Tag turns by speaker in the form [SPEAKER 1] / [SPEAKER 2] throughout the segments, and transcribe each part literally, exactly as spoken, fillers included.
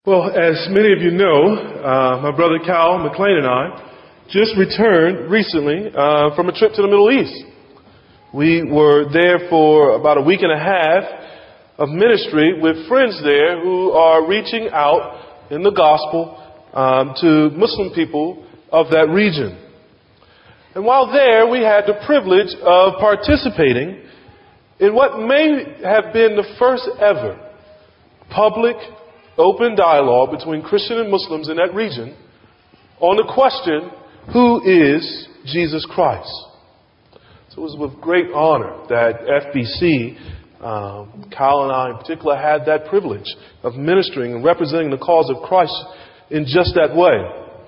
[SPEAKER 1] Well, as many of you know, uh, my brother Cal McLean and I just returned recently uh, from a trip to the Middle East. We were there for about a week and a half of ministry with friends there who are reaching out in the gospel um, to Muslim people of that region. And while there, we had the privilege of participating in what may have been the first ever public open dialogue between Christian and Muslims in that region on the question, who is Jesus Christ? So it was with great honor that F B C, um, Kyle and I in particular, had that privilege of ministering and representing the cause of Christ in just that way.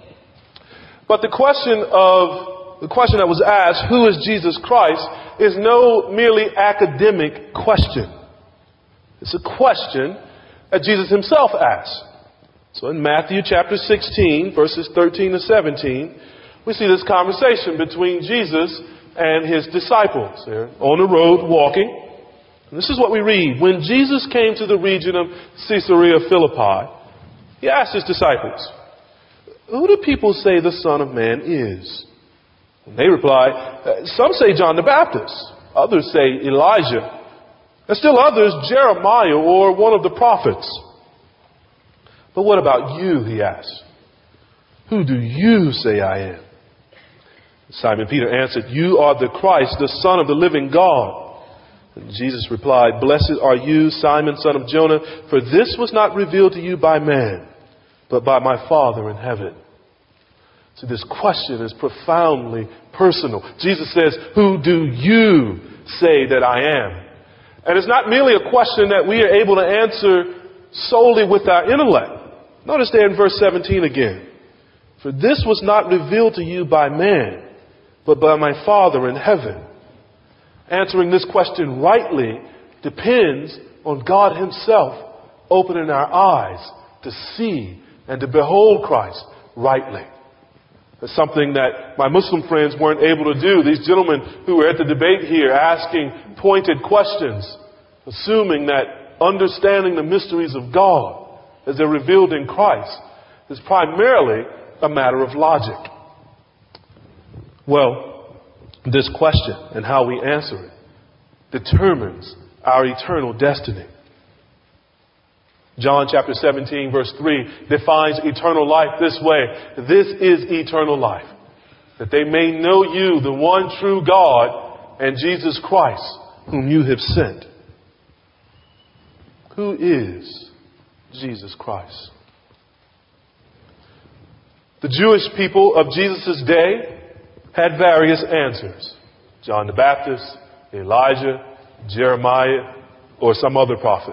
[SPEAKER 1] But the question of the question that was asked, who is Jesus Christ, is no merely academic question. It's a question that Jesus himself asked. So in Matthew chapter sixteen, verses thirteen to seventeen, we see this conversation between Jesus and his disciples. They're on the road walking. And this is what we read. When Jesus came to the region of Caesarea Philippi, he asked his disciples, who do people say the Son of Man is? And they replied, some say John the Baptist. Others say Elijah. And still others, Jeremiah or one of the prophets. But what about you, he asked. Who do you say I am? Simon Peter answered, you are the Christ, the Son of the living God. And Jesus replied, blessed are you, Simon, son of Jonah, for this was not revealed to you by man, but by my Father in heaven. So this question is profoundly personal. Jesus says, who do you say that I am? And it's not merely a question that we are able to answer solely with our intellect. Notice there in verse seventeen again. For this was not revealed to you by man, but by my Father in heaven. Answering this question rightly depends on God himself opening our eyes to see and to behold Christ rightly. It's something that my Muslim friends weren't able to do. These gentlemen who were at the debate here asking pointed questions, assuming that understanding the mysteries of God as they're revealed in Christ is primarily a matter of logic. Well, this question and how we answer it determines our eternal destiny. John chapter seventeen verse three defines eternal life this way. This is eternal life, that they may know you, the one true God, and Jesus Christ, whom you have sent. Who is Jesus Christ? The Jewish people of Jesus' day had various answers. John the Baptist, Elijah, Jeremiah, or some other prophet.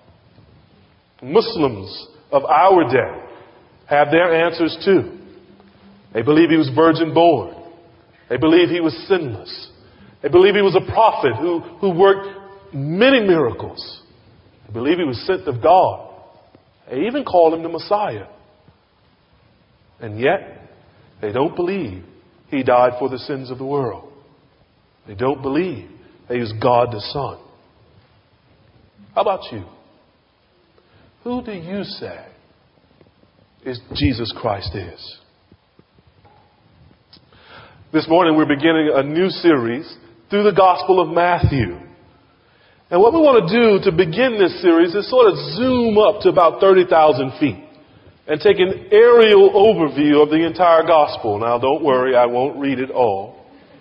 [SPEAKER 1] Muslims of our day have their answers too. They believe he was virgin born. They believe he was sinless. They believe he was a prophet who, who worked many miracles. They believe he was sent of God. They even call him the Messiah. And yet, they don't believe he died for the sins of the world. They don't believe that he was God the Son. How about you? Who do you say is Jesus Christ is? This morning we're beginning a new series through the Gospel of Matthew. And what we want to do to begin this series is sort of zoom up to about thirty thousand feet and take an aerial overview of the entire Gospel. Now don't worry, I won't read it all.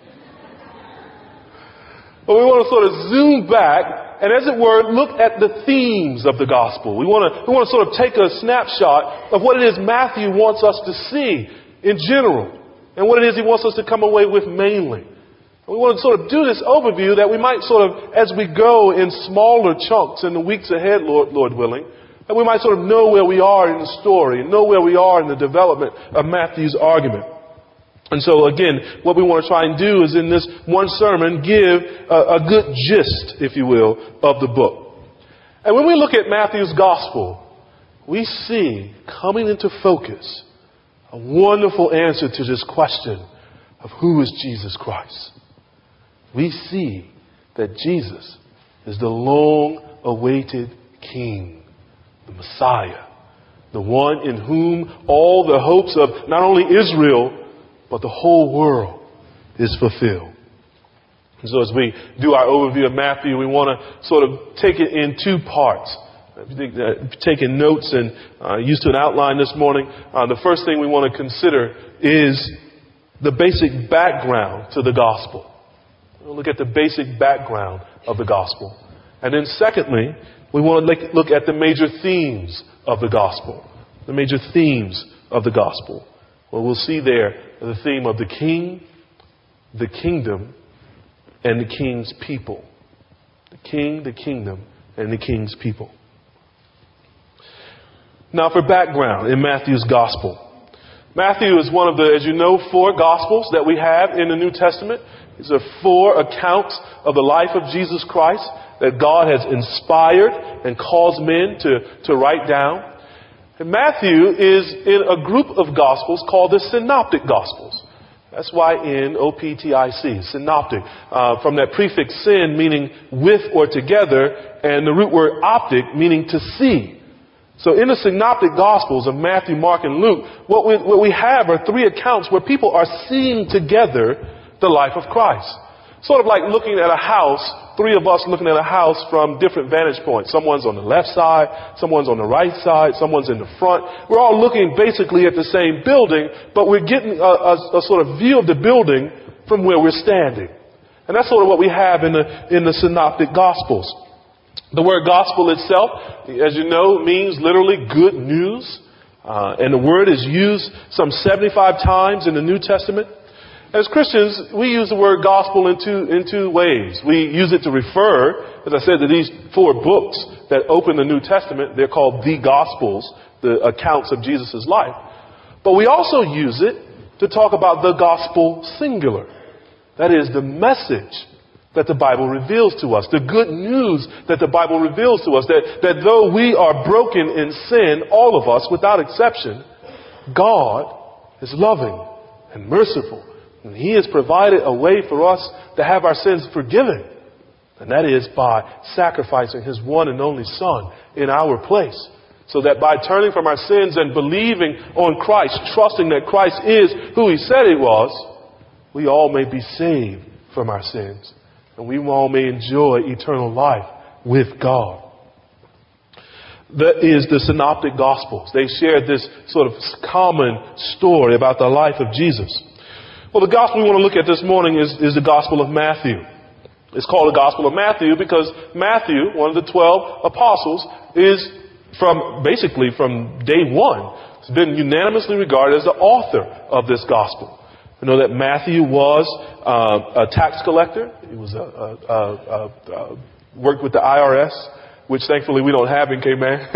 [SPEAKER 1] But we want to sort of zoom back and, as it were, look at the themes of the gospel. We want to, we want to sort of take a snapshot of what it is Matthew wants us to see in general and what it is he wants us to come away with mainly. We want to sort of do this overview that we might sort of, as we go in smaller chunks in the weeks ahead, Lord, Lord willing, that we might sort of know where we are in the story and know where we are in the development of Matthew's argument. And so again, what we want to try and do is in this one sermon give a, a good gist, if you will, of the book. And when we look at Matthew's gospel, we see coming into focus a wonderful answer to this question of who is Jesus Christ. We see that Jesus is the long-awaited King, the Messiah, the one in whom all the hopes of not only Israel, but the whole world is fulfilled. And so as we do our overview of Matthew, we want to sort of take it in two parts. If you think that, if you're taking notes and uh, used to an outline this morning, uh, the first thing we want to consider is the basic background to the gospel. We'll look at the basic background of the gospel. And then secondly, we want to look at the major themes of the gospel. The major themes of the gospel. Well, we'll see there the theme of the king, the kingdom, and the king's people. The king, the kingdom, and the king's people. Now for background in Matthew's gospel. Matthew is one of the, as you know, four gospels that we have in the New Testament. These are four accounts of the life of Jesus Christ that God has inspired and caused men to, to write down. And Matthew is in a group of gospels called the Synoptic Gospels. That's Y N O P T I C, synoptic, uh, from that prefix syn, meaning with or together, and the root word optic, meaning to see. So in the Synoptic Gospels of Matthew, Mark, and Luke, what we, what we have are three accounts where people are seeing together the life of Christ. Sort of like looking at a house, three of us looking at a house from different vantage points. Someone's on the left side, someone's on the right side, someone's in the front. We're all looking basically at the same building, but we're getting a, a, a sort of view of the building from where we're standing. And that's sort of what we have in the, in the Synoptic Gospels. The word gospel itself, as you know, means literally good news. Uh, and the word is used some seventy-five times in the New Testament. As Christians, we use the word gospel in two, in two ways. We use it to refer, as I said, to these four books that open the New Testament. They're called the Gospels, the accounts of Jesus' life. But we also use it to talk about the gospel singular. That is the message that the Bible reveals to us, the good news that the Bible reveals to us, that, that though we are broken in sin, all of us, without exception, God is loving and merciful. And He has provided a way for us to have our sins forgiven. And that is by sacrificing His one and only Son in our place. So that by turning from our sins and believing on Christ, trusting that Christ is who He said He was, we all may be saved from our sins. And we all may enjoy eternal life with God. That is the Synoptic Gospels. They share this sort of common story about the life of Jesus. Well, the gospel we want to look at this morning is, is the Gospel of Matthew. It's called the Gospel of Matthew because Matthew, one of the twelve apostles, is from, basically from day one, has been unanimously regarded as the author of this gospel. We know that Matthew was uh, a tax collector. He was a, a, a, a, a worked with the I R S, which thankfully we don't have in Cayman.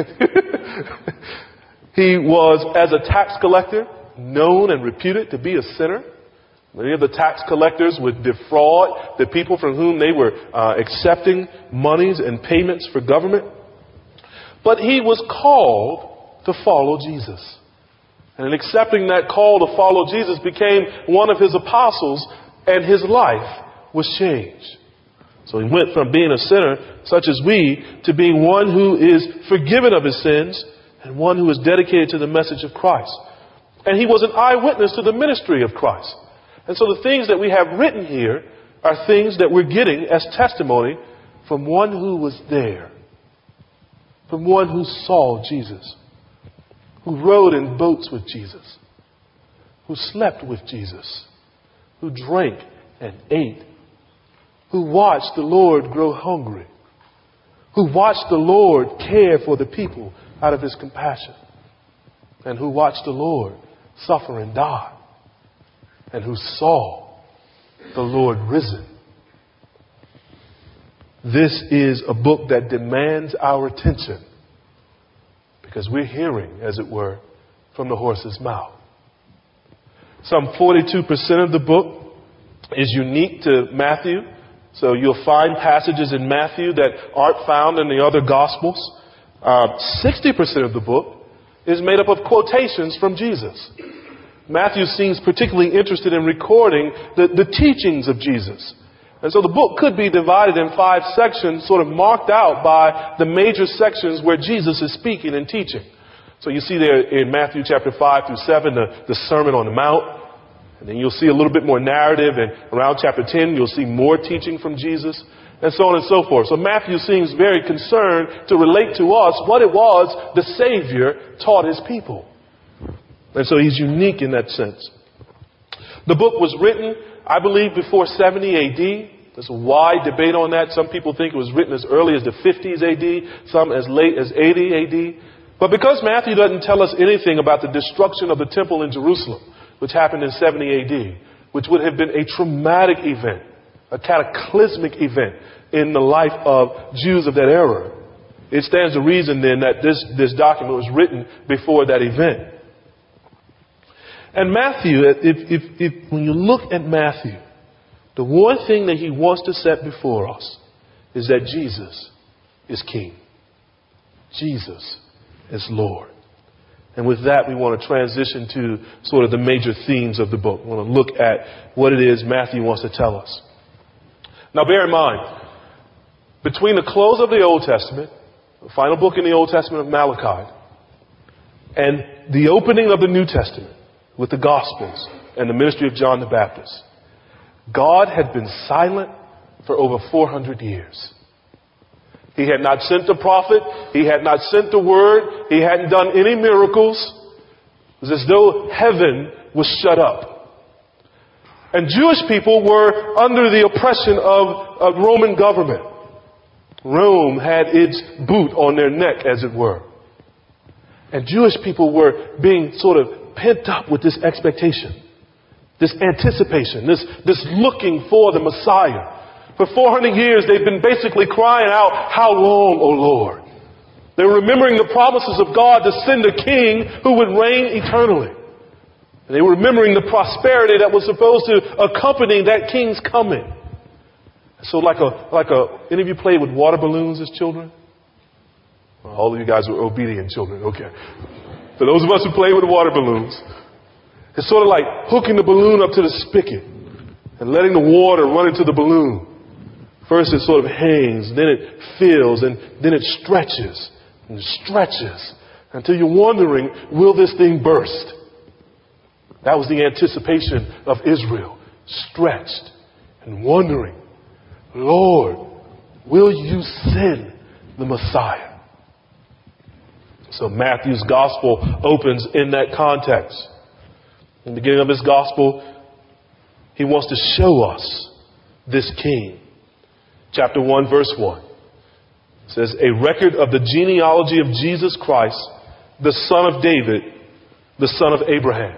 [SPEAKER 1] He was, as a tax collector, known and reputed to be a sinner. Many of the tax collectors would defraud the people from whom they were uh, accepting monies and payments for government. But he was called to follow Jesus. And in accepting that call to follow Jesus became one of his apostles, and his life was changed. So he went from being a sinner, such as we, to being one who is forgiven of his sins and one who is dedicated to the message of Christ. And he was an eyewitness to the ministry of Christ. And so the things that we have written here are things that we're getting as testimony from one who was there, from one who saw Jesus, who rode in boats with Jesus, who slept with Jesus, who drank and ate, who watched the Lord grow hungry, who watched the Lord care for the people out of his compassion, and who watched the Lord suffer and die, and who saw the Lord risen. This is a book that demands our attention because we're hearing, as it were, from the horse's mouth. Some forty-two percent of the book is unique to Matthew. So you'll find passages in Matthew that aren't found in the other Gospels. Uh, sixty percent of the book is made up of quotations from Jesus. Matthew seems particularly interested in recording the, the teachings of Jesus. And so the book could be divided in five sections, sort of marked out by the major sections where Jesus is speaking and teaching. So you see there in Matthew chapter five through seven, the, the Sermon on the Mount. And then you'll see a little bit more narrative. And around chapter ten, you'll see more teaching from Jesus. And so on and so forth. So Matthew seems very concerned to relate to us what it was the Savior taught his people. And so he's unique in that sense. The book was written, I believe, before seventy A D. There's a wide debate on that. Some people think it was written as early as the fifties A D, some as late as eighty A D. But because Matthew doesn't tell us anything about the destruction of the temple in Jerusalem, which happened in seventy A D, which would have been a traumatic event, a cataclysmic event in the life of Jews of that era, it stands to reason then that this, this document was written before that event. And Matthew, if, if, if, when you look at Matthew, the one thing that he wants to set before us is that Jesus is King. Jesus is Lord. And with that, we want to transition to sort of the major themes of the book. We want to look at what it is Matthew wants to tell us. Now, bear in mind, between the close of the Old Testament, the final book in the Old Testament of Malachi, and the opening of the New Testament with the Gospels and the ministry of John the Baptist, God had been silent for over four hundred years. He had not sent a prophet. He had not sent the word. He hadn't done any miracles. It was as though heaven was shut up. And Jewish people were under the oppression of a Roman government. Rome had its boot on their neck, as it were. And Jewish people were being sort of pent up with this expectation, this anticipation, this, this looking for the Messiah. For four hundred years, they've been basically crying out, "How long, O Lord?" They were remembering the promises of God to send a king who would reign eternally. And they were remembering the prosperity that was supposed to accompany that king's coming. So like a, like a, any of you played with water balloons as children? Well, all of you guys were obedient children. Okay. For those of us who played with water balloons, it's sort of like hooking the balloon up to the spigot and letting the water run into the balloon. First it sort of hangs, then it fills, and then it stretches and stretches until you're wondering, will this thing burst? That was the anticipation of Israel, stretched and wondering, Lord, will you send the Messiah? So Matthew's gospel opens in that context. In the beginning of his gospel, he wants to show us this king. Chapter one, verse one says, a record of the genealogy of Jesus Christ, the son of David, the son of Abraham.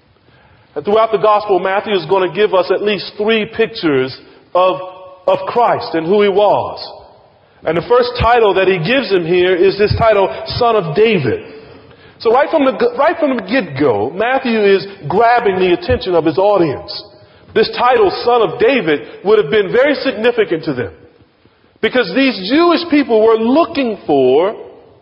[SPEAKER 1] And throughout the gospel, Matthew is going to give us at least three pictures of, of Christ and who he was. And the first title that he gives him here is this title, Son of David. So right from the, right from the get-go, Matthew is grabbing the attention of his audience. This title, Son of David, would have been very significant to them. Because these Jewish people were looking for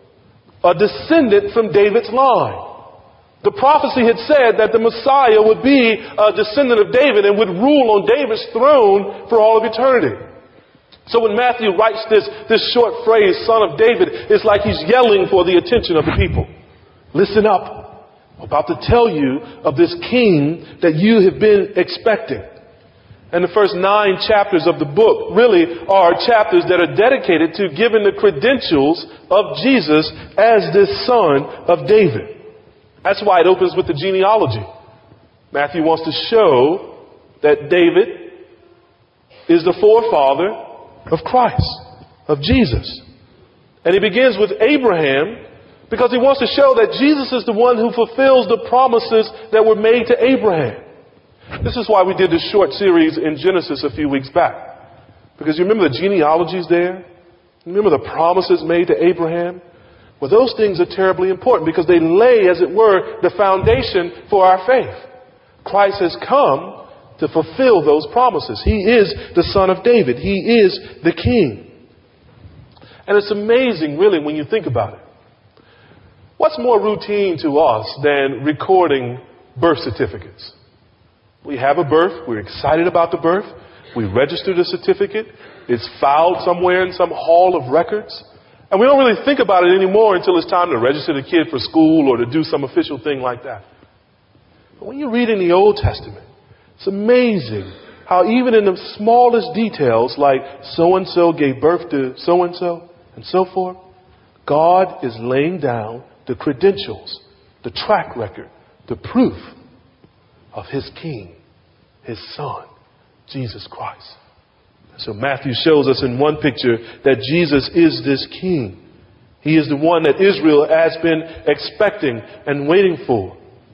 [SPEAKER 1] a descendant from David's line. The prophecy had said that the Messiah would be a descendant of David and would rule on David's throne for all of eternity. So when Matthew writes this, this short phrase, Son of David, it's like he's yelling for the attention of the people. Listen up. I'm about to tell you of this king that you have been expecting. And the first nine chapters of the book really are chapters that are dedicated to giving the credentials of Jesus as this son of David. That's why it opens with the genealogy. Matthew wants to show that David is the forefather of Christ, of Jesus. And he begins with Abraham because he wants to show that Jesus is the one who fulfills the promises that were made to Abraham. This is why we did this short series in Genesis a few weeks back. Because you remember the genealogies there? You remember the promises made to Abraham? Well, those things are terribly important because they lay, as it were, the foundation for our faith. Christ has come to fulfill those promises. He is the Son of David. He is the King. And it's amazing, really, when you think about it. What's more routine to us than recording birth certificates? We have a birth. We're excited about the birth. We register the certificate. It's filed somewhere in some hall of records. And we don't really think about it anymore until it's time to register the kid for school or to do some official thing like that. But when you read in the Old Testament, it's amazing how even in the smallest details, like so-and-so gave birth to so-and-so and so forth, God is laying down the credentials, the track record, the proof of his King, his Son, Jesus Christ. So Matthew shows us in one picture that Jesus is this King. He is the one that Israel has been expecting and waiting for.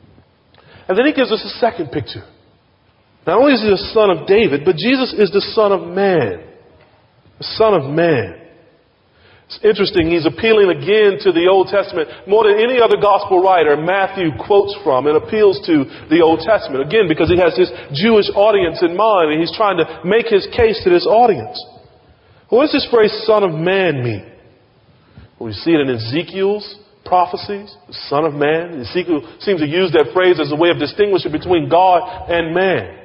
[SPEAKER 1] And then he gives us a second picture. Not only is he the Son of David, but Jesus is the Son of Man. The Son of Man. It's interesting, he's appealing again to the Old Testament more than any other gospel writer Matthew quotes from and appeals to the Old Testament. Again, because he has this Jewish audience in mind and he's trying to make his case to this audience. What does this phrase Son of Man mean? Well, we see it in Ezekiel's prophecies, the Son of Man. Ezekiel seems to use that phrase as a way of distinguishing between God and man.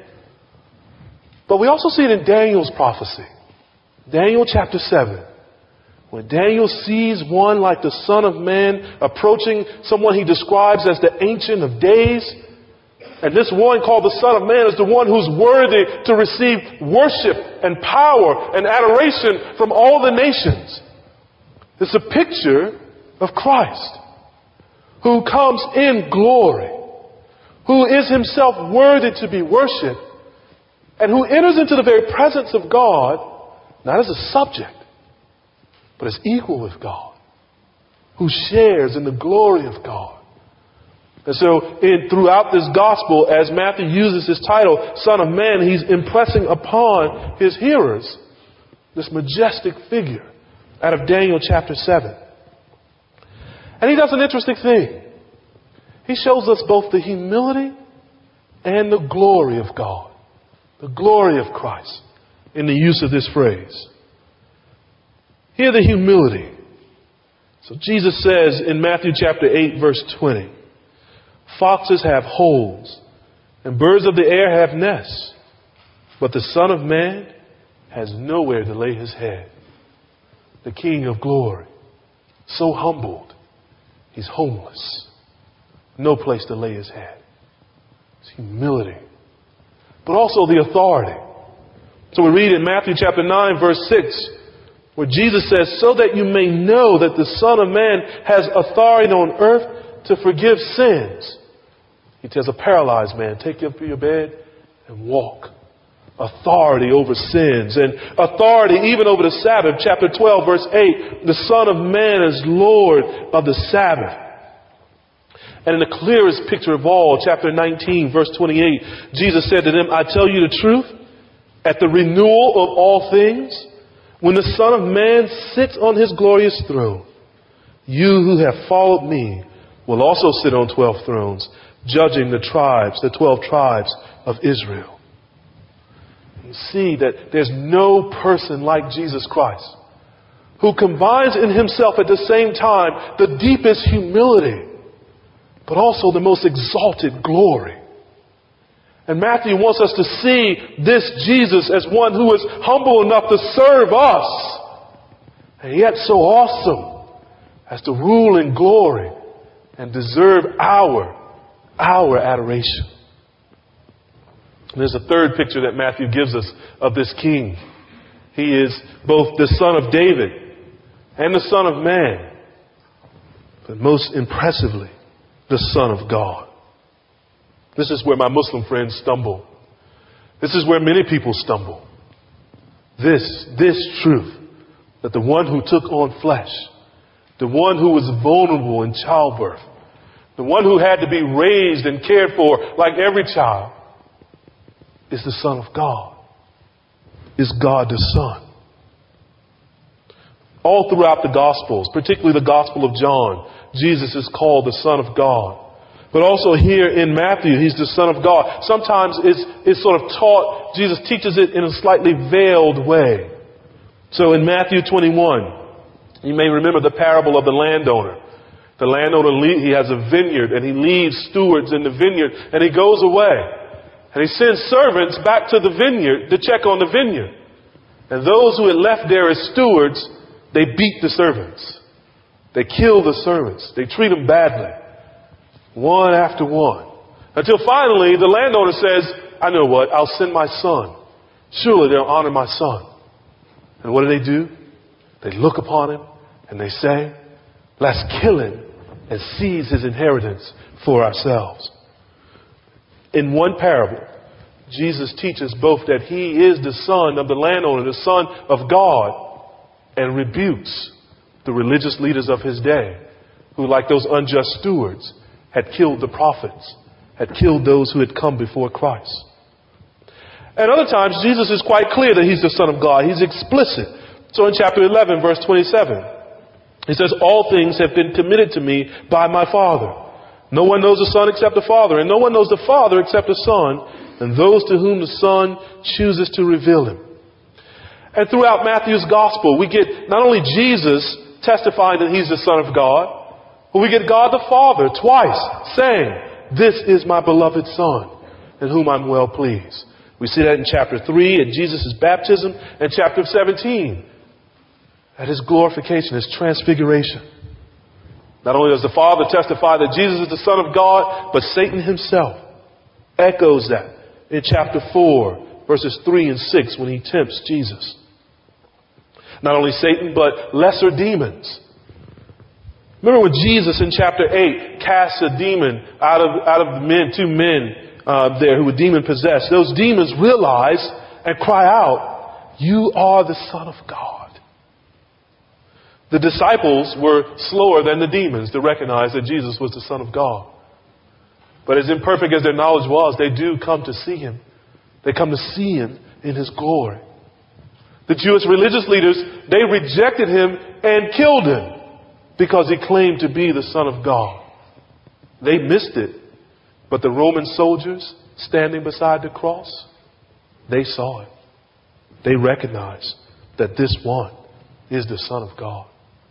[SPEAKER 1] But we also see it in Daniel's prophecy. Daniel chapter seven. When Daniel sees one like the Son of Man approaching someone he describes as the Ancient of Days, and this one called the Son of Man is the one who's worthy to receive worship and power and adoration from all the nations. It's a picture of Christ, who comes in glory, who is himself worthy to be worshipped, and who enters into the very presence of God, not as a subject, but is equal with God, who shares in the glory of God. And so in, throughout this gospel, as Matthew uses his title, Son of Man, he's impressing upon his hearers this majestic figure out of Daniel chapter seven. And he does an interesting thing. He shows us both the humility and the glory of God, the glory of Christ in the use of this phrase. Hear the humility. So Jesus says in Matthew chapter eight, verse twenty, foxes have holes and birds of the air have nests, but the Son of Man has nowhere to lay his head. The King of glory, so humbled, he's homeless. No place to lay his head. It's humility, but also the authority. So we read in Matthew chapter nine, verse six, where Jesus says, so that you may know that the Son of Man has authority on earth to forgive sins. He tells a paralyzed man, take you up to your bed and walk. Authority over sins and authority even over the Sabbath. Chapter twelve, verse eight, the Son of Man is Lord of the Sabbath. And in the clearest picture of all, chapter nineteen, verse twenty-eight, Jesus said to them, I tell you the truth, at the renewal of all things, when the Son of Man sits on his glorious throne, you who have followed me will also sit on twelve thrones, judging the tribes, the twelve tribes of Israel. You see that there's no person like Jesus Christ who combines in himself at the same time the deepest humility, but also the most exalted glory. And Matthew wants us to see this Jesus as one who is humble enough to serve us, and yet so awesome as to rule in glory and deserve our, our adoration. And there's a third picture that Matthew gives us of this King. He is both the Son of David and the Son of Man, but most impressively, the Son of God. This is where my Muslim friends stumble. This is where many people stumble. This, this truth, that the one who took on flesh, the one who was vulnerable in childbirth, the one who had to be raised and cared for like every child, is the Son of God, is God the Son. All throughout the Gospels, particularly the Gospel of John, Jesus is called the Son of God. But also here in Matthew, he's the Son of God. Sometimes it's, it's sort of taught, Jesus teaches it in a slightly veiled way. So in Matthew twenty-one, you may remember the parable of the landowner. The landowner, he has a vineyard and he leaves stewards in the vineyard and he goes away. And he sends servants back to the vineyard to check on the vineyard. And those who had left there as stewards, they beat the servants. They kill the servants. They treat them badly, one after one. Until finally, the landowner says, I know what, I'll send my son. Surely they'll honor my son. And what do they do? They look upon him and they say, let's kill him and seize his inheritance for ourselves. In one parable, Jesus teaches both that he is the son of the landowner, the son of God, and rebukes the religious leaders of his day who, like those unjust stewards, had killed the prophets, had killed those who had come before Christ. At other times, Jesus is quite clear that he's the Son of God. He's explicit. So in chapter eleven, verse twenty-seven, he says, all things have been committed to me by my Father. No one knows the Son except the Father, and no one knows the Father except the Son, and those to whom the Son chooses to reveal him. And throughout Matthew's gospel, we get not only Jesus testifying that he's the Son of God, but we get God the Father twice saying, this is my beloved Son, in whom I'm well pleased. We see that in chapter three at Jesus' baptism, and chapter seventeen at his glorification, his transfiguration. Not only does the Father testify that Jesus is the Son of God, but Satan himself echoes that in chapter four, verses three and six, when he tempts Jesus. Not only Satan, but lesser demons. Remember when Jesus in chapter eight casts a demon out of, out of men, two men uh, there who were demon possessed. Those demons realize and cry out, you are the Son of God. The disciples were slower than the demons to recognize that Jesus was the Son of God. But as imperfect as their knowledge was, they do come to see him. They come to see him in his glory. The Jewish religious leaders, they rejected him and killed him because he claimed to be the Son of God. They missed it. But the Roman soldiers standing beside the cross, they saw it. They recognized that this one is the Son of God.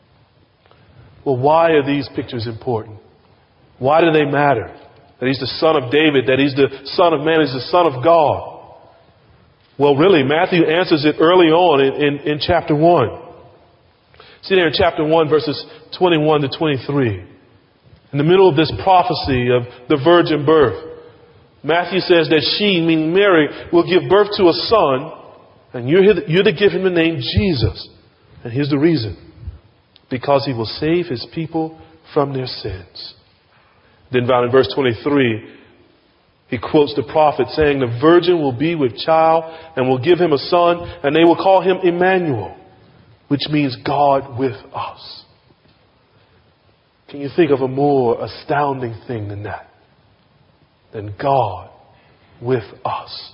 [SPEAKER 1] Well, why are these pictures important? Why do they matter? That he's the Son of David, that he's the Son of Man, he's the Son of God. Well, really, Matthew answers it early on in, in, in chapter one. See there in chapter one, verses twenty-one to twenty-three. In the middle of this prophecy of the virgin birth, Matthew says that she, meaning Mary, will give birth to a son, and you're, you're to give him the name Jesus. And here's the reason. Because he will save his people from their sins. Then down in verse twenty-three, he quotes the prophet saying, the virgin will be with child and will give him a son, and they will call him Emmanuel, which means God with us. Can you think of a more astounding thing than that? Than God with us.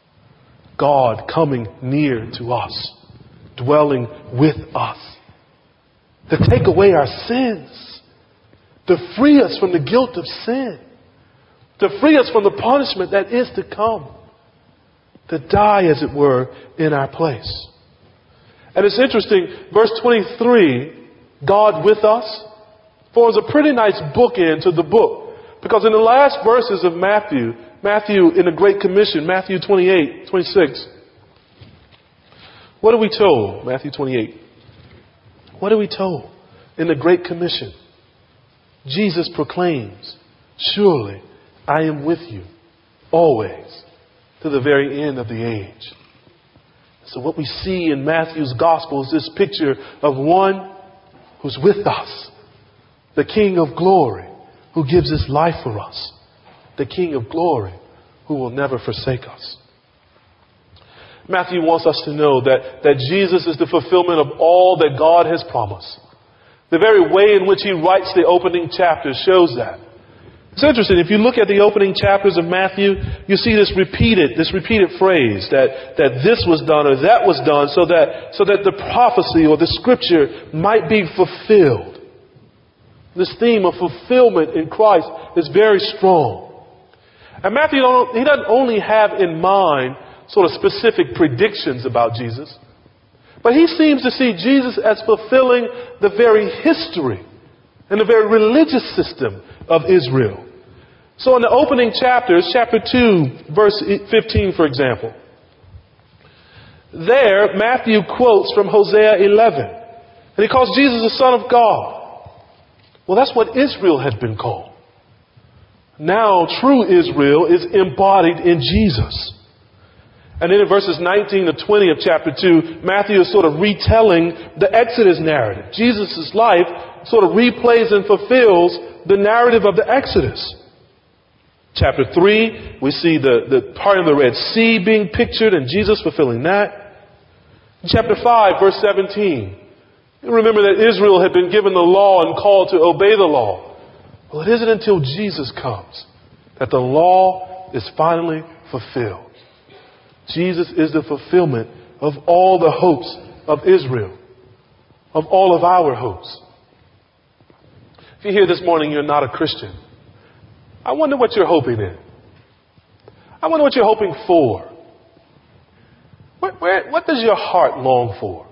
[SPEAKER 1] God coming near to us, dwelling with us, to take away our sins, to free us from the guilt of sin, to free us from the punishment that is to come, to die, as it were, in our place. And it's interesting, verse twenty-three, God with us, forms a pretty nice bookend to the book. Because in the last verses of Matthew, Matthew in the Great Commission, Matthew twenty-eight, twenty-six, what are we told? Matthew twenty-eight. What are we told in the Great Commission? Jesus proclaims, surely I am with you always to the very end of the age. So what we see in Matthew's gospel is this picture of one who's with us, the King of glory, who gives his life for us, the King of glory, who will never forsake us. Matthew wants us to know that, that Jesus is the fulfillment of all that God has promised. The very way in which he writes the opening chapter shows that. It's interesting, if you look at the opening chapters of Matthew, you see this repeated, this repeated phrase that, that this was done or that was done so that, so that the prophecy or the scripture might be fulfilled. This theme of fulfillment in Christ is very strong. And Matthew, he doesn't only have in mind sort of specific predictions about Jesus, but he seems to see Jesus as fulfilling the very history and the very religious system of Israel. So in the opening chapters, chapter two, verse fifteen, for example, there Matthew quotes from Hosea eleven. And he calls Jesus the Son of God. Well, that's what Israel had been called. Now, true Israel is embodied in Jesus. And then in verses nineteen to twenty of chapter two, Matthew is sort of retelling the Exodus narrative. Jesus' life sort of replays and fulfills the narrative of the Exodus. Chapter three, we see the, the part of the Red Sea being pictured and Jesus fulfilling that. In chapter five, verse seventeen, you remember that Israel had been given the law and called to obey the law. Well, it isn't until Jesus comes that the law is finally fulfilled. Jesus is the fulfillment of all the hopes of Israel, of all of our hopes. If you're here this morning, you're not a Christian, I wonder what you're hoping in. I wonder what you're hoping for. Where, where, what does your heart long for?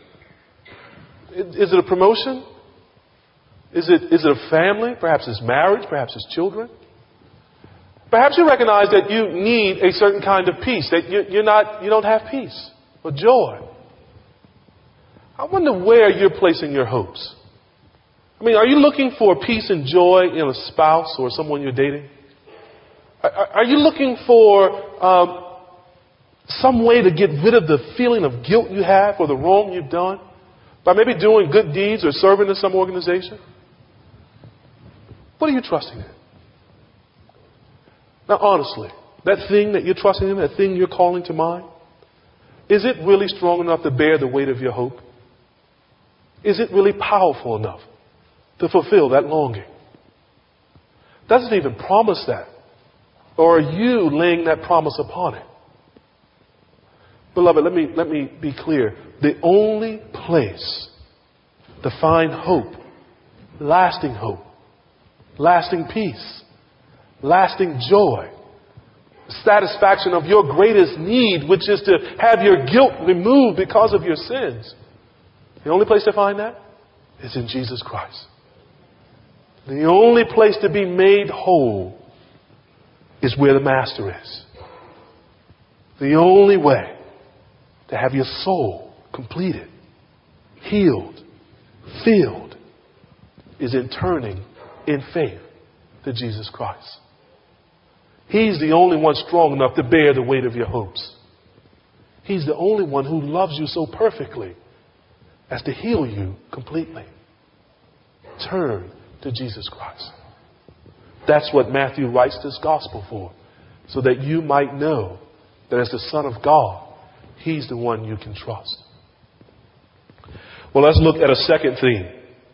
[SPEAKER 1] Is it a promotion? Is it, is it a family? Perhaps it's marriage. Perhaps it's children. Perhaps you recognize that you need a certain kind of peace, that you, you're not, you don't have peace or joy. I wonder where you're placing your hopes. I mean, are you looking for peace and joy in a spouse or someone you're dating? Are, are you looking for um, some way to get rid of the feeling of guilt you have for the wrong you've done by maybe doing good deeds or serving in some organization? What are you trusting in? Now, honestly, that thing that you're trusting in, that thing you're calling to mind, is it really strong enough to bear the weight of your hope? Is it really powerful enough to fulfill that longing? Doesn't even promise that. Or are you laying that promise upon it? Beloved, let me, let me be clear. The only place to find hope, lasting hope, lasting peace, lasting joy, satisfaction of your greatest need, which is to have your guilt removed because of your sins. The only place to find that is in Jesus Christ. The only place to be made whole is where the Master is. The only way to have your soul completed, healed, filled, is in turning in faith to Jesus Christ. He's the only one strong enough to bear the weight of your hopes. He's the only one who loves you so perfectly as to heal you completely. Turn to Jesus Christ. That's what Matthew writes this gospel for, so that you might know that as the Son of God, He's the one you can trust. Well, let's look at a second theme.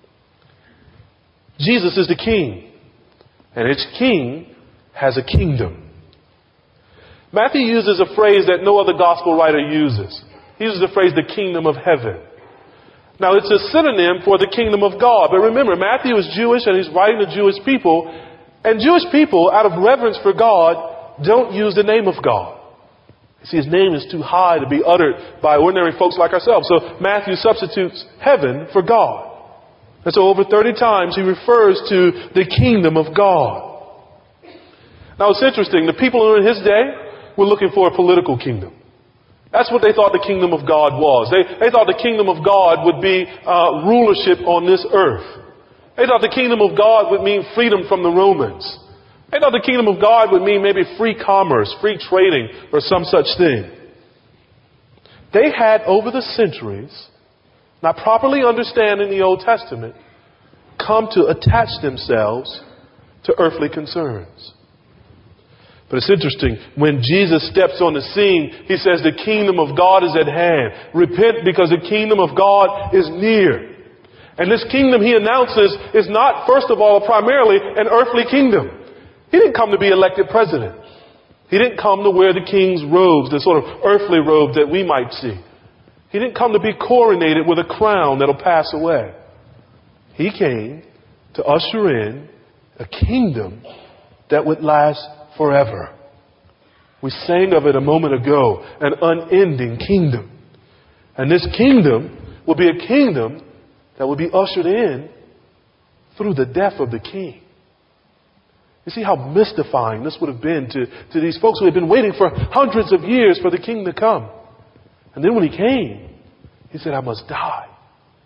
[SPEAKER 1] Jesus is the King, and its King has a kingdom. Matthew uses a phrase that no other gospel writer uses. He uses the phrase, the kingdom of heaven. Now, it's a synonym for the kingdom of God. But remember, Matthew is Jewish and he's writing to Jewish people. And Jewish people, out of reverence for God, don't use the name of God. You see, His name is too high to be uttered by ordinary folks like ourselves. So Matthew substitutes heaven for God. And so over thirty times he refers to the kingdom of God. Now, it's interesting. The people in his day were looking for a political kingdom. That's what they thought the kingdom of God was. They, they thought the kingdom of God would be uh, rulership on this earth. They thought the kingdom of God would mean freedom from the Romans. They thought the kingdom of God would mean maybe free commerce, free trading, or some such thing. They had, over the centuries, not properly understanding the Old Testament, come to attach themselves to earthly concerns. But it's interesting, when Jesus steps on the scene, He says the kingdom of God is at hand. Repent, because the kingdom of God is near. And this kingdom, He announces, is not, first of all, primarily an earthly kingdom. He didn't come to be elected president. He didn't come to wear the king's robes, the sort of earthly robe that we might see. He didn't come to be coronated with a crown that'll pass away. He came to usher in a kingdom that would last forever. We sang of it a moment ago, an unending kingdom. And this kingdom will be a kingdom that will be ushered in through the death of the king. You see how mystifying this would have been to, to these folks who had been waiting for hundreds of years for the king to come. And then when He came, He said, I must die.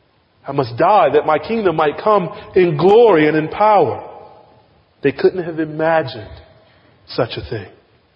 [SPEAKER 1] I must die that my kingdom might come in glory and in power. They couldn't have imagined such a thing.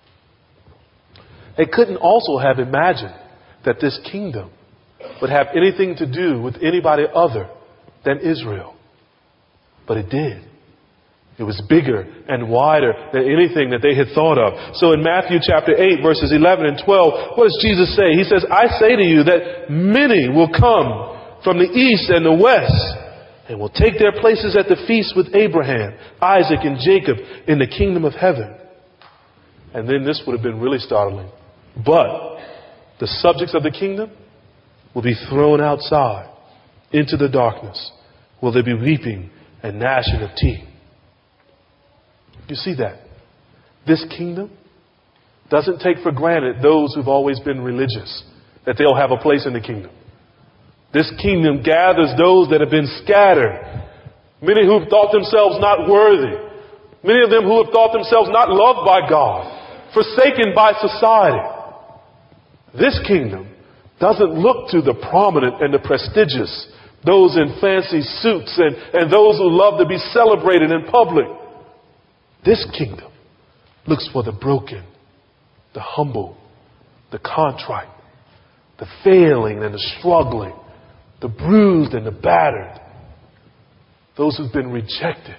[SPEAKER 1] They couldn't also have imagined that this kingdom would have anything to do with anybody other than Israel. But it did. It was bigger and wider than anything that they had thought of. So in Matthew chapter eight, verses eleven and twelve, what does Jesus say? He says, I say to you that many will come from the east and the west and will take their places at the feast with Abraham, Isaac, and Jacob in the kingdom of heaven. And then this would have been really startling. But the subjects of the kingdom will be thrown outside into the darkness, where there be weeping and gnashing of teeth. You see that? This kingdom doesn't take for granted those who've always been religious, that they'll have a place in the kingdom. This kingdom gathers those that have been scattered. Many who've thought themselves not worthy. Many of them who have thought themselves not loved by God, forsaken by society. This kingdom doesn't look to the prominent and the prestigious, those in fancy suits and, and those who love to be celebrated in public. This kingdom looks for the broken, the humble, the contrite, the failing and the struggling, the bruised and the battered, those who've been rejected.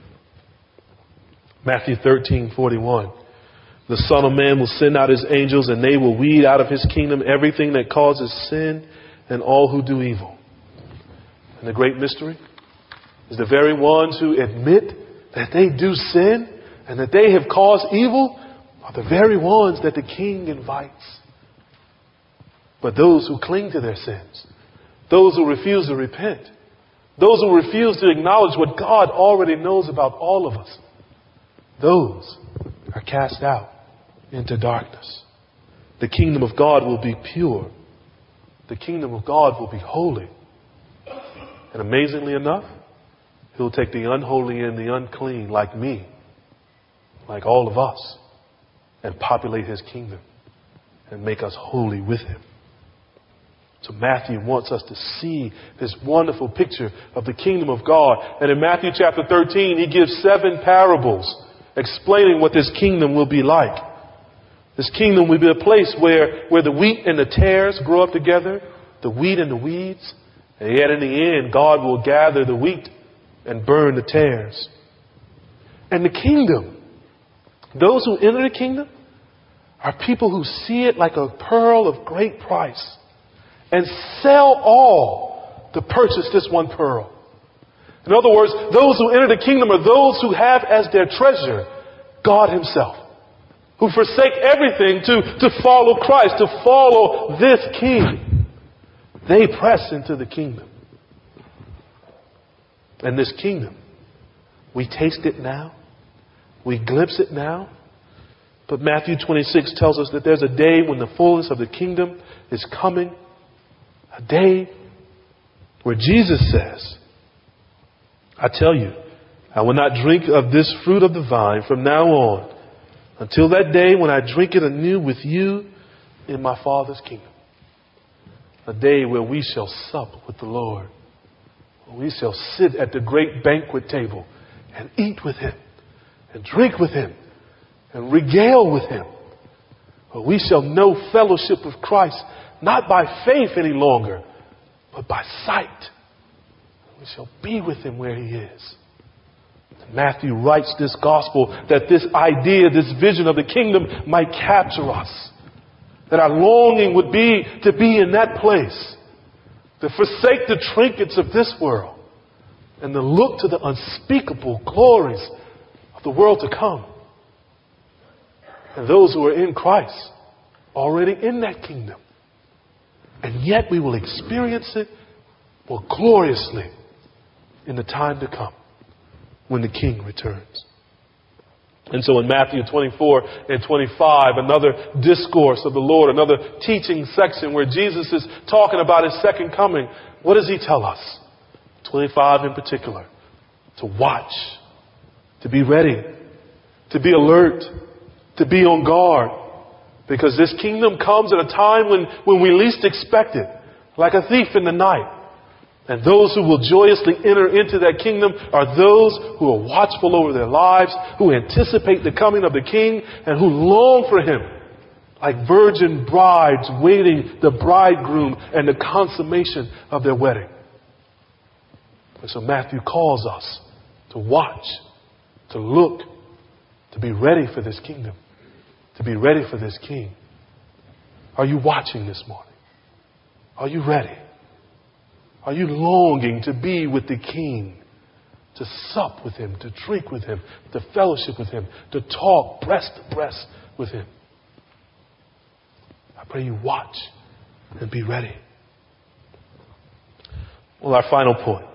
[SPEAKER 1] Matthew thirteen forty-one. The Son of Man will send out his angels, and they will weed out of his kingdom everything that causes sin and all who do evil. And the great mystery is the very ones who admit that they do sin and that they have caused evil are the very ones that the King invites. But those who cling to their sins, those who refuse to repent, those who refuse to acknowledge what God already knows about all of us, those are cast out into darkness. The kingdom of God will be pure. The kingdom of God will be holy. And amazingly enough, he'll take the unholy and the unclean like me, like all of us, and populate his kingdom and make us holy with him. So Matthew wants us to see this wonderful picture of the kingdom of God. And in Matthew chapter thirteen, he gives seven parables explaining what this kingdom will be like. This kingdom will be a place where, where the wheat and the tares grow up together, the wheat and the weeds. And yet in the end, God will gather the wheat and burn the tares. And the kingdom, those who enter the kingdom are people who see it like a pearl of great price and sell all to purchase this one pearl. In other words, those who enter the kingdom are those who have as their treasure God himself, who forsake everything to, to follow Christ, to follow this King. They press into the kingdom. And this kingdom, we taste it now. We glimpse it now. But Matthew twenty-six tells us that there's a day when the fullness of the kingdom is coming. A day where Jesus says, I tell you, I will not drink of this fruit of the vine from now on until that day when I drink it anew with you in my Father's kingdom. A day where we shall sup with the Lord. We shall sit at the great banquet table and eat with him and drink with him and regale with him. But we shall know fellowship with Christ, not by faith any longer, but by sight. We shall be with him where he is. Matthew writes this gospel that this idea, this vision of the kingdom might capture us. That our longing would be to be in that place. To forsake the trinkets of this world. And to look to the unspeakable glories of the world to come. And those who are in Christ, already in that kingdom. And yet we will experience it more gloriously in the time to come when the King returns. And so in Matthew twenty-four and twenty-five, another discourse of the Lord, another teaching section where Jesus is talking about his second coming. What does he tell us? twenty-five in particular. To watch, to be ready, to be alert, to be on guard. Because this kingdom comes at a time when, when we least expect it. Like a thief in the night. And those who will joyously enter into that kingdom are those who are watchful over their lives, who anticipate the coming of the King, and who long for him, like virgin brides waiting the bridegroom and the consummation of their wedding. And so Matthew calls us to watch, to look, to be ready for this kingdom, to be ready for this King. Are you watching this morning? Are you ready? Are you longing to be with the King, to sup with him, to drink with him, to fellowship with him, to talk breast to breast with him? I pray you watch and be ready. Well, our final point.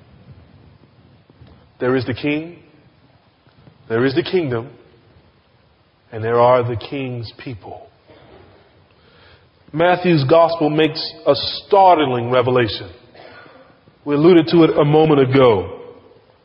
[SPEAKER 1] There is the King, there is the kingdom, and there are the King's people. Matthew's gospel makes a startling revelation. We alluded to it a moment ago.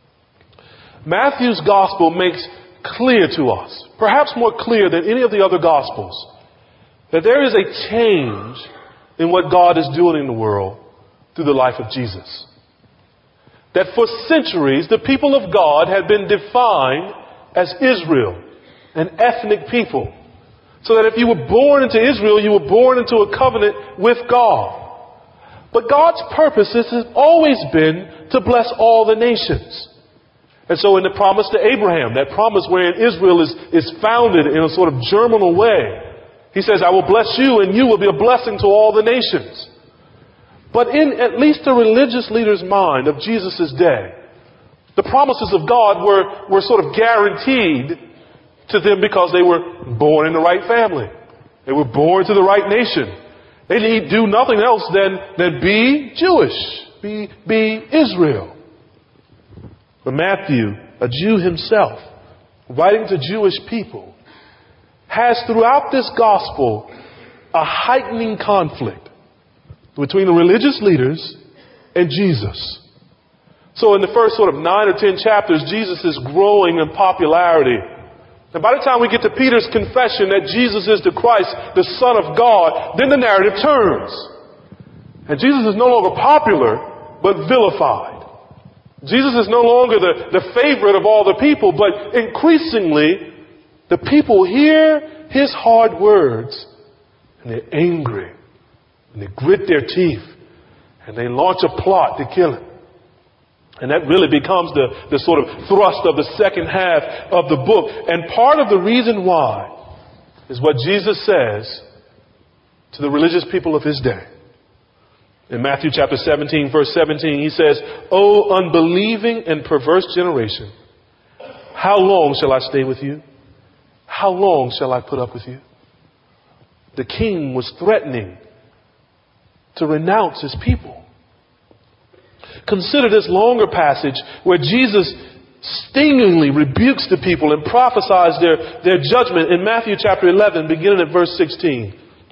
[SPEAKER 1] Matthew's gospel makes clear to us, perhaps more clear than any of the other gospels, that there is a change in what God is doing in the world through the life of Jesus. That for centuries, the people of God had been defined as Israel, an ethnic people. So that if you were born into Israel, you were born into a covenant with God. But God's purposes have always been to bless all the nations. And so in the promise to Abraham, that promise wherein Israel is, is founded in a sort of germinal way, he says, I will bless you and you will be a blessing to all the nations. But in at least the religious leader's mind of Jesus' day, the promises of God were, were sort of guaranteed to them because they were born in the right family. They were born to the right nation. They need do nothing else than, than be Jewish, be, be Israel. But Matthew, a Jew himself, writing to Jewish people, has throughout this gospel a heightening conflict between the religious leaders and Jesus. So in the first sort of nine or ten chapters, Jesus is growing in popularity. And by the time we get to Peter's confession that Jesus is the Christ, the Son of God, then the narrative turns. And Jesus is no longer popular, but vilified. Jesus is no longer the, the favorite of all the people, but increasingly, the people hear his hard words, and they're angry, and they grit their teeth, and they launch a plot to kill him. And that really becomes the, the sort of thrust of the second half of the book. And part of the reason why is what Jesus says to the religious people of his day. In Matthew chapter seventeen, verse seventeen, he says, O unbelieving and perverse generation, how long shall I stay with you? How long shall I put up with you? The king was threatening to renounce his people. Consider this longer passage where Jesus stingingly rebukes the people and prophesies their, their judgment in Matthew chapter eleven, beginning at verse sixteen.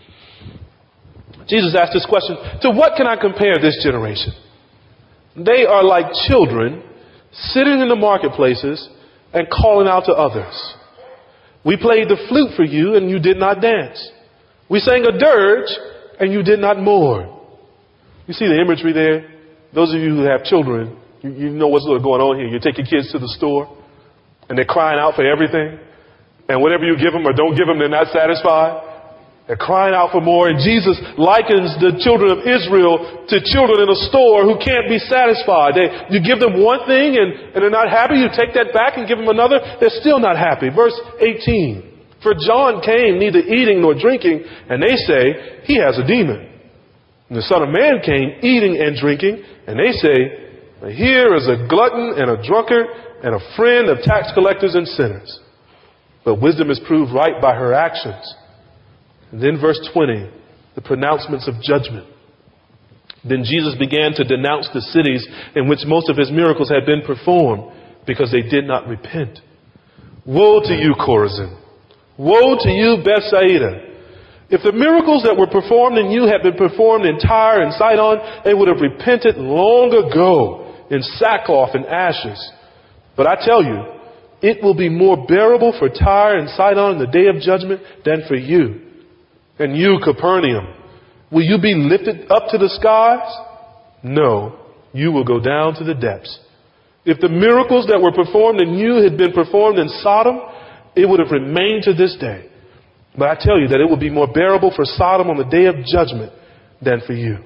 [SPEAKER 1] Jesus asked this question, to what can I compare this generation? They are like children sitting in the marketplaces and calling out to others. We played the flute for you and you did not dance. We sang a dirge and you did not mourn. You see the imagery there? Those of you who have children, you, you know what's going on here. You take your kids to the store and they're crying out for everything. And whatever you give them or don't give them, they're not satisfied. They're crying out for more. And Jesus likens the children of Israel to children in a store who can't be satisfied. They, you give them one thing and, and they're not happy. You take that back and give them another. They're still not happy. Verse eighteen. For John came neither eating nor drinking, and they say he has a demon. And the Son of Man came eating and drinking, and they say, here is a glutton and a drunkard and a friend of tax collectors and sinners. But wisdom is proved right by her actions. And then verse twenty, the pronouncements of judgment. Then Jesus began to denounce the cities in which most of his miracles had been performed because they did not repent. Woe to you, Chorazin! Woe to you, Bethsaida! If the miracles that were performed in you had been performed in Tyre and Sidon, they would have repented long ago in sackcloth and ashes. But I tell you, it will be more bearable for Tyre and Sidon in the day of judgment than for you. And you, Capernaum, will you be lifted up to the skies? No, you will go down to the depths. If the miracles that were performed in you had been performed in Sodom, it would have remained to this day. But I tell you that it will be more bearable for Sodom on the day of judgment than for you.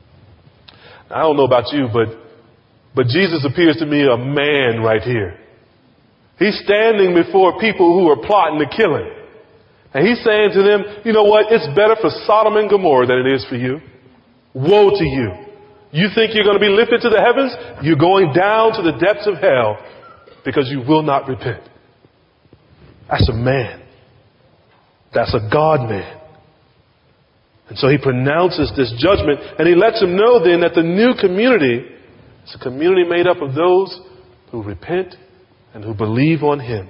[SPEAKER 1] I don't know about you, but, but Jesus appears to me a man right here. He's standing before people who are plotting to kill him. And he's saying to them, you know what? It's better for Sodom and Gomorrah than it is for you. Woe to you. You think you're going to be lifted to the heavens? You're going down to the depths of hell because you will not repent. That's a man. That's a God man. And so he pronounces this judgment, and he lets them know then that the new community is a community made up of those who repent and who believe on him.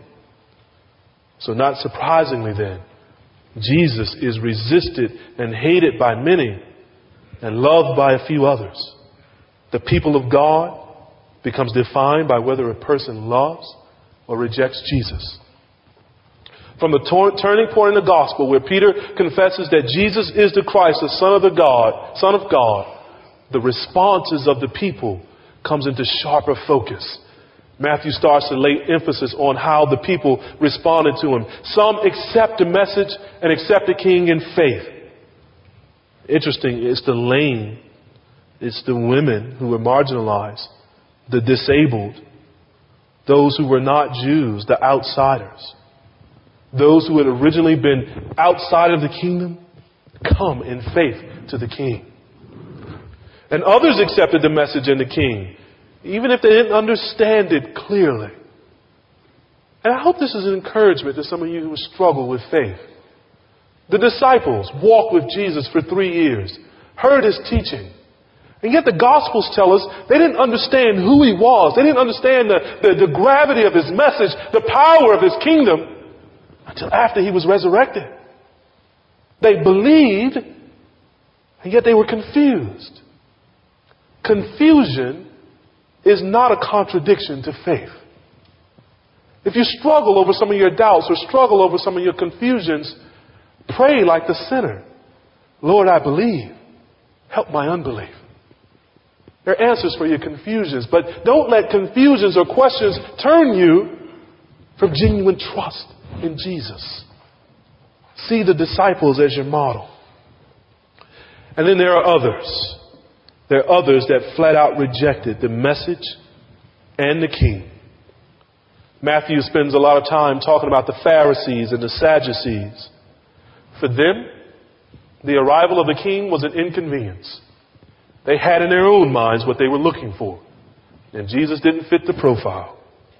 [SPEAKER 1] So not surprisingly then, Jesus is resisted and hated by many and loved by a few others. The people of God becomes defined by whether a person loves or rejects Jesus. From the tor- turning point in the gospel where Peter confesses that Jesus is the Christ, the Son of the God, Son of God, the responses of the people comes into sharper focus. Matthew starts to lay emphasis on how the people responded to him. Some accept the message and accept the king in faith. Interesting, it's the lame, it's the women who were marginalized, the disabled, those who were not Jews, the outsiders, those who had originally been outside of the kingdom, come in faith to the king. And others accepted the message and the king, even if they didn't understand it clearly. And I hope this is an encouragement to some of you who struggle with faith. The disciples walked with Jesus for three years, heard his teaching. And yet the Gospels tell us they didn't understand who he was. They didn't understand the, the, the gravity of his message, the power of his kingdom, until after he was resurrected. They believed, and yet they were confused. Confusion is not a contradiction to faith. If you struggle over some of your doubts or struggle over some of your confusions, pray like the sinner. Lord, I believe. Help my unbelief. There are answers for your confusions, but don't let confusions or questions turn you from genuine trust in Jesus. See the disciples as your model. And then there are others. There are others that flat out rejected the message and the king. Matthew spends a lot of time talking about the Pharisees and the Sadducees. For them, the arrival of the king was an inconvenience. They had in their own minds what they were looking for. And Jesus didn't fit the profile.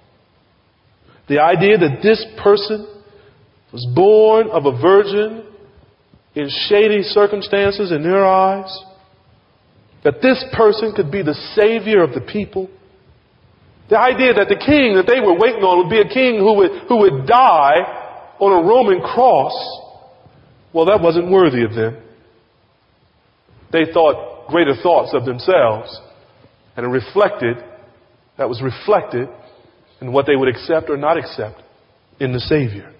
[SPEAKER 1] The idea that this person was born of a virgin in shady circumstances in their eyes, that this person could be the savior of the people. The idea that the king that they were waiting on would be a king who would, who would die on a Roman cross, well, that wasn't worthy of them. They thought greater thoughts of themselves, and it reflected, that was reflected in what they would accept or not accept in the Savior.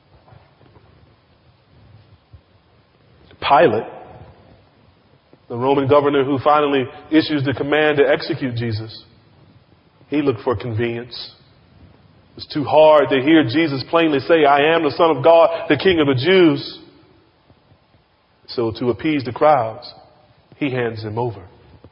[SPEAKER 1] Pilate, the Roman governor who finally issues the command to execute Jesus, he looked for convenience. It was too hard to hear Jesus plainly say, I am the Son of God, the King of the Jews. So to appease the crowds, he hands him over.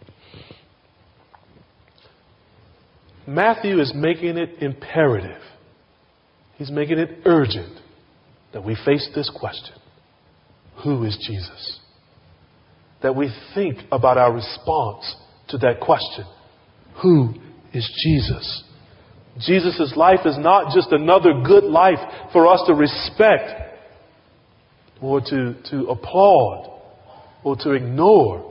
[SPEAKER 1] Matthew is making it imperative. He's making it urgent that we face this question. Who is Jesus? That we think about our response to that question. Who is Jesus? Jesus' life is not just another good life for us to respect or to, to applaud or to ignore.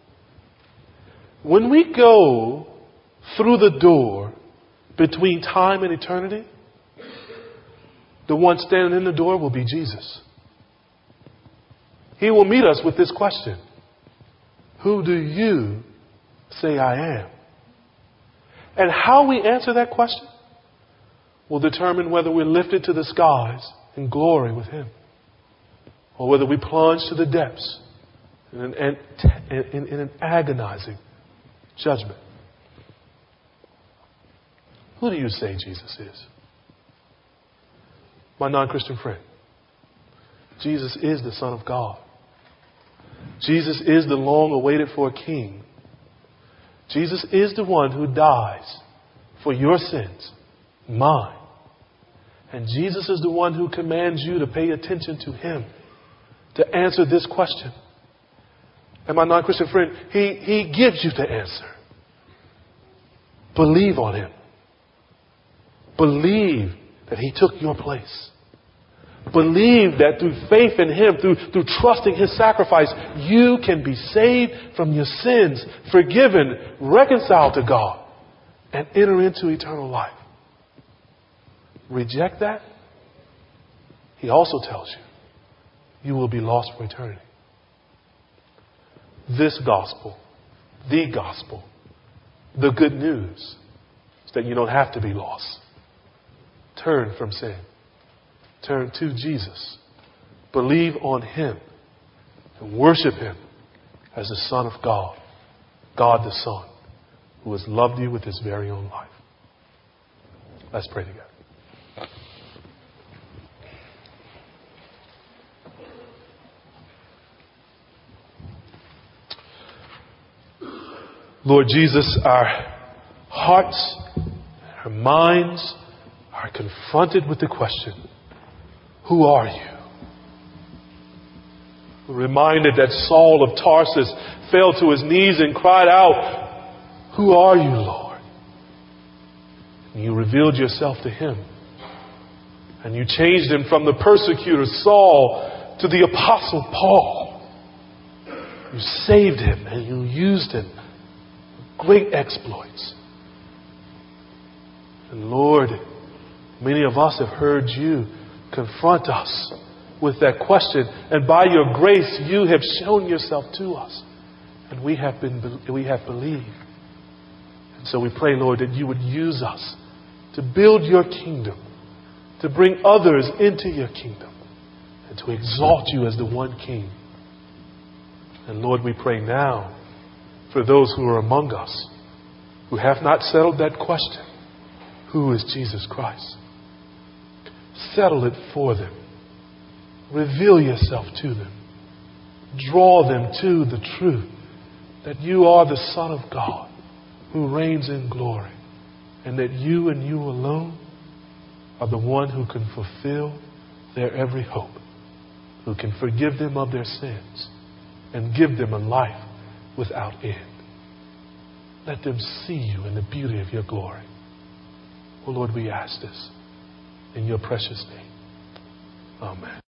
[SPEAKER 1] When we go through the door between time and eternity, the one standing in the door will be Jesus. He will meet us with this question. Who do you say I am? And how we answer that question will determine whether we're lifted to the skies in glory with him, or whether we plunge to the depths in an, in, in an agonizing judgment. Who do you say Jesus is? My non-Christian friend, Jesus is the Son of God. Jesus is the long-awaited for King. Jesus is the one who dies for your sins, mine. And Jesus is the one who commands you to pay attention to Him, to answer this question. And my non-Christian friend, He, he gives you the answer. Believe on Him. Believe that He took your place. Believe that through faith in Him, through, through trusting His sacrifice, you can be saved from your sins, forgiven, reconciled to God, and enter into eternal life. Reject that, He also tells you, you will be lost for eternity. This gospel, the gospel, the good news is that you don't have to be lost. Turn from sin. Turn to Jesus. Believe on Him and worship Him as the Son of God, God the Son, who has loved you with His very own life. Let's pray together. Lord Jesus, our hearts, our minds are confronted with the question, who are you? We're reminded that Saul of Tarsus fell to his knees and cried out, who are you, Lord? And you revealed yourself to him. And you changed him from the persecutor Saul to the apostle Paul. You saved him and you used him. Great exploits. And Lord, many of us have heard you confront us with that question. And by your grace, you have shown yourself to us. And we have been, we have believed. And so we pray, Lord, that you would use us to build your kingdom, to bring others into your kingdom, and to exalt you as the one King. And Lord, we pray now for those who are among us who have not settled that question, who is Jesus Christ? Settle it for them. Reveal yourself to them. Draw them to the truth that you are the Son of God who reigns in glory, and that you and you alone are the one who can fulfill their every hope, who can forgive them of their sins and give them a life without end. Let them see you in the beauty of your glory. Oh Lord, we ask this in your precious name. Amen.